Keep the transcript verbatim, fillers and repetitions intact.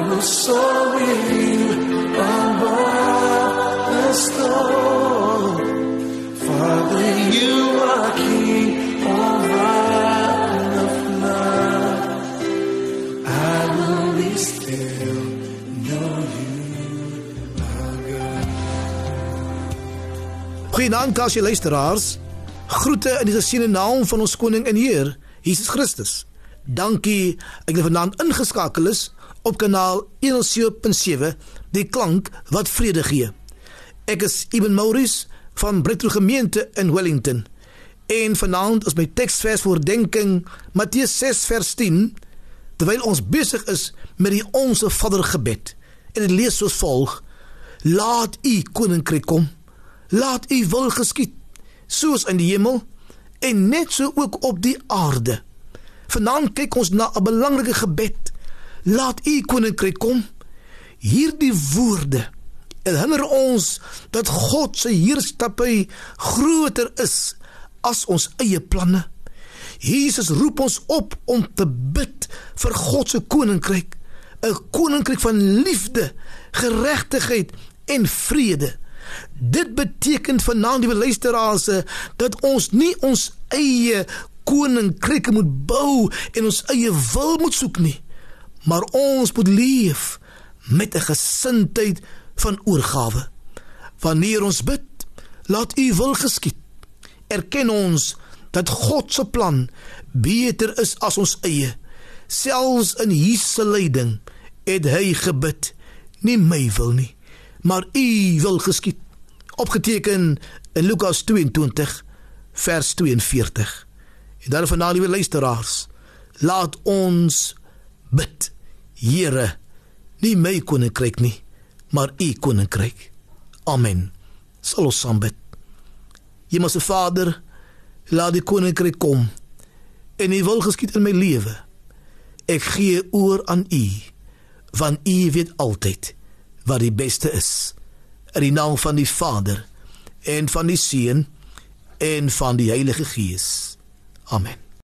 will soar with you above the storm. Father, you are King over the flood. I will be still, know you are God. Goeienaand, Kasie luisteraars. Groete in die geseënde naam van ons koning en Heer, Jesus Christus. Dankie, ek het vanaand ingeskakel is op kanaal honderd sewe punt sewe, die klank wat vrede gee. Ek is Eben Maurice van Breakthrough Gemeente in Wellington. En vanaand is my tekstvers voor oordenking Matteus ses vers tien, terwyl ons besig is met die Onse Vader gebed. En dit lees soos volg: Laat u koninkryk kom, laat u wil geskied, soos in die hemel, en net so ook op die aarde. Vanaand kyk ons na 'n belangrike gebed. Laat u koninkryk kom. Hierdie woorde herinner ons dat God se heerskappy groter is as ons eie planne. Jesus roep ons op om te bid vir God se koninkryk, 'n koninkryk van liefde, geregtigheid en vrede. Dit beteken vanaand, die luisteraars, dat ons nie ons eie koninkryke moet bou en ons eie wil moet soek nie, maar ons moet leef met 'n gesindheid van oorgawe. Wanneer ons bid, laat u wil geskied, erken ons dat God se plan beter is as ons eie. Selfs in Jesus se lyding het hy gebid, nie my wil nie, maar u wil geskied. Opgeteken in Lukas tweeëntwintig vers tweeënveertig. En dan vanaand, liewe luisteraars, laat ons bid: Here, nie my koninkryk nie, maar u koninkryk. Amen. Sal ons saam bid. Hemelse Vader, laat die koninkryk kom en u wil geskied in my lewe. Ek gee oor aan u, want u weet altyd wat die beste is. In die naam van die Vader en van die Seun en van die Heilige Gees. Amen.